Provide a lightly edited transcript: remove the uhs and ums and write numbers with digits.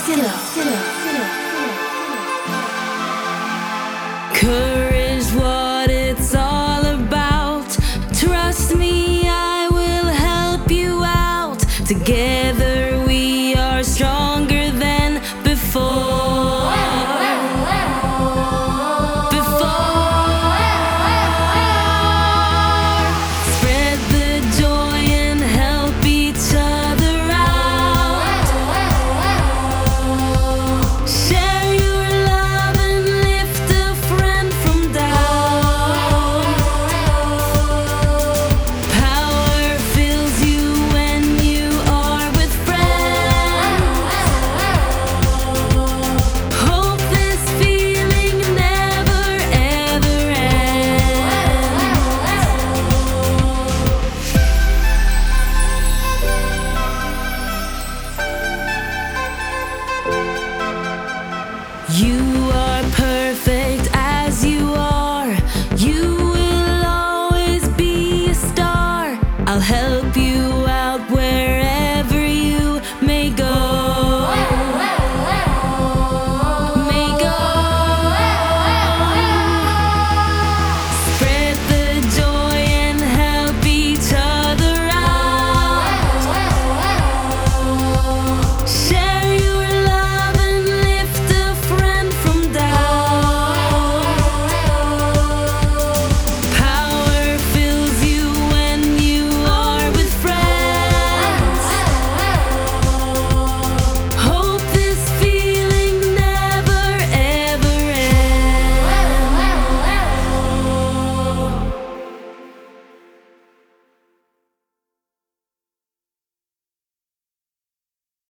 Courage, what it's all about. Trust me, I will help you out. Together we are stronger than before. Spread the joy and help each other out. Share your love and lift a friend from down. Power fills you when you are with friends. Hope this feeling never ever ends. You are perfect as you are. You will always be a star. I'll help you out wherever